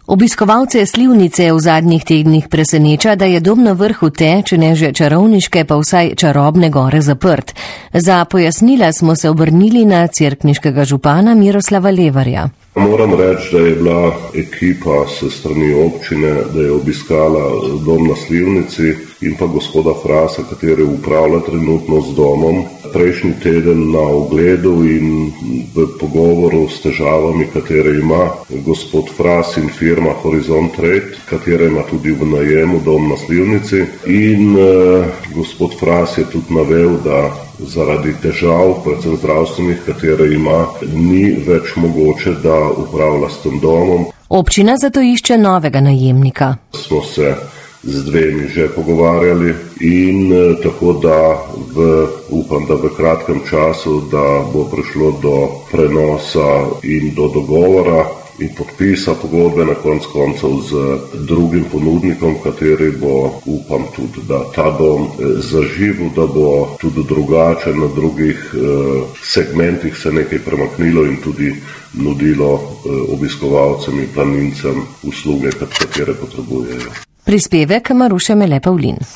Obiskovalce Slivnice v zadnjih tednih preseneča, da je dom na vrhu te, če ne že čarovniške, pa vsaj čarobne gore zaprt. Za pojasnila smo se obrnili na cerkniškega župana Miroslava Levarja. Moram reči, da je bila ekipa s strani občine, da je obiskala dom na Slivnici in pa gospoda Frasa, kateri upravlja trenutno z domom, prejšnji teden na ogledu in v pogovoru s težavami, katere ima gospod Fras in firma Horizon Trade, katera ima tudi v najemu dom na Slivnici. In gospod Fras je tudi navel, da zaradi težav, predvsem zdravstvenih, katere ima, ni več mogoče, da upravlja s tem domom. Občina zato išče novega najemnika. Smo se z dvemi že pogovarjali in tako da upam, da v kratkem času, da bo prišlo do prenosa in do dogovora in podpisa pogodbe na konec koncev z drugim ponudnikom, kateri bo, upam tudi, da ta dom zaživel, da bo tudi drugače na drugih segmentih se nekaj premaknilo in tudi nudilo obiskovalcem in planincem usluge, katere potrebujejo. Prispevek Maruše Mele Pavlin.